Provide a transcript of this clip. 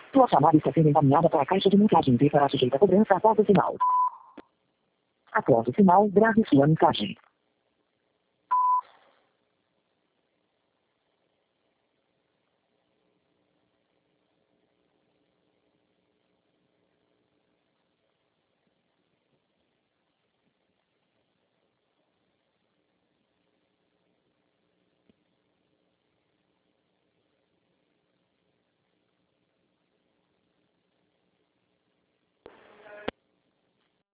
Sua chamada está sendo encaminhada para a caixa de mensagens e será sujeita a cobrança após o sinal. Após o sinal, grave sua mensagem.